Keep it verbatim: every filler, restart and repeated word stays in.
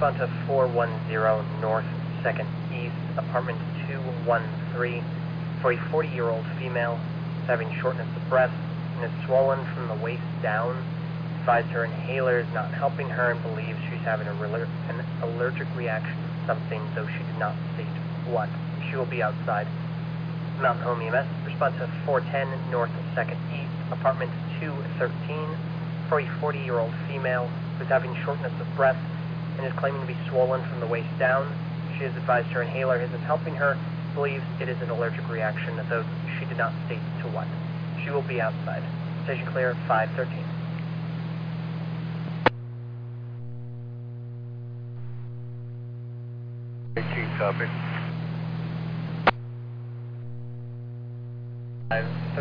respond to four one zero North second East, apartment two one three, for a forty-year-old female who's having shortness of breath and is swollen from the waist down. Advised her inhaler is not helping her and believes she's having a reler- an allergic reaction to something, though she did not state what. She will be outside. Mountain Home E M S, respond to four ten North second East, apartment two thirteen, for a forty-year-old female who's having shortness of breath and is claiming to be swollen from the waist down. She has advised her inhaler isn't helping her, believes it is an allergic reaction, though she did not state to what. She will be outside. Station clear, five thirteen. eighteen, copy. five